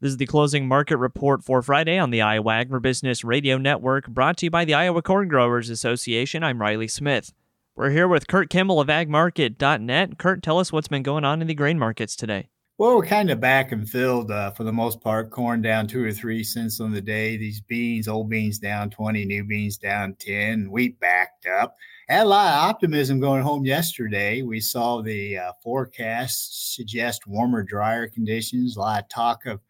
This is the closing market report for Friday on the Iowa Agribusiness Radio Network, brought to you by the Iowa Corn Growers Association. I'm Riley Smith. We're here with Kurt Kimmel of agmarket.net. Kurt, tell us what's been going on in the grain markets today. Well, we're kind of back and filled for the most part. Corn down 2 or 3 cents on the day. These beans, old beans down 20, new beans down 10, wheat backed up. Had a lot of optimism going home yesterday. We saw the forecast suggest warmer, drier conditions. A lot of talk of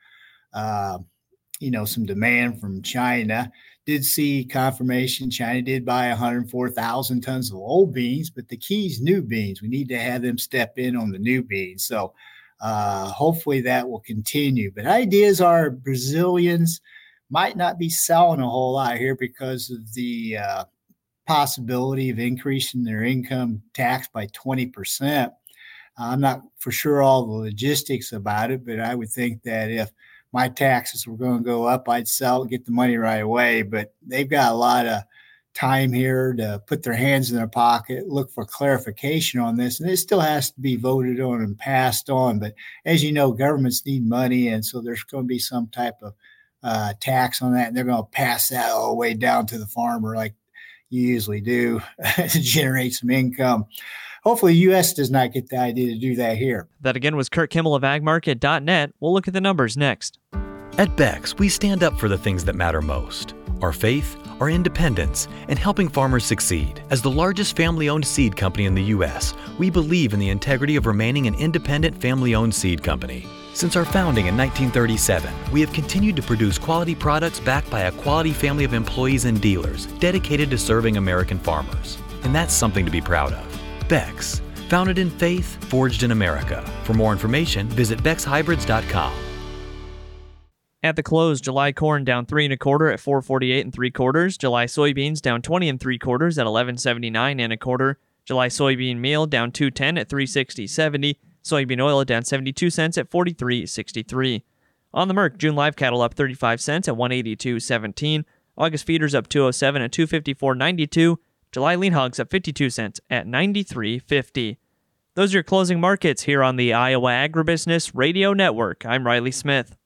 some demand from China. Did see confirmation China did buy 104,000 tons of old beans, but the key is new beans. We need to have them step in on the new beans. So hopefully that will continue. But ideas are Brazilians might not be selling a whole lot here because of the possibility of increasing their income tax by 20%. I'm not for sure all the logistics about it, but I would think that if my taxes were going to go up, I'd sell, get the money right away. But they've got a lot of time here to put their hands in their pocket, look for clarification on this. And it still has to be voted on and passed on. But as you know, governments need money. And so there's going to be some type of tax on that. And they're going to pass that all the way down to the farmer like you usually do to generate some income. Hopefully, the U.S. does not get the idea to do that here. That again was Kurt Kimmel of agmarket.net. We'll look at the numbers next. At Beck's, we stand up for the things that matter most: our faith, our independence, and helping farmers succeed. As the largest family-owned seed company in the U.S., we believe in the integrity of remaining an independent family-owned seed company. Since our founding in 1937, we have continued to produce quality products backed by a quality family of employees and dealers dedicated to serving American farmers. And that's something to be proud of. Beck's, founded in faith, forged in America. For more information, visit beckshybrids.com. At the close, July corn down 3 1/4 at 4.48 3/4. July soybeans down 20 3/4 at 11.79 1/4. July soybean meal down 2.10 at 3.60.70. Soybean oil down 72 cents at 43.63. On the Merc, June live cattle up 35 cents at 182.17. August feeders up 207 at 254.92. July lean hogs up 52 cents at 93.50. Those are your closing markets here on the Iowa Agribusiness Radio Network. I'm Riley Smith.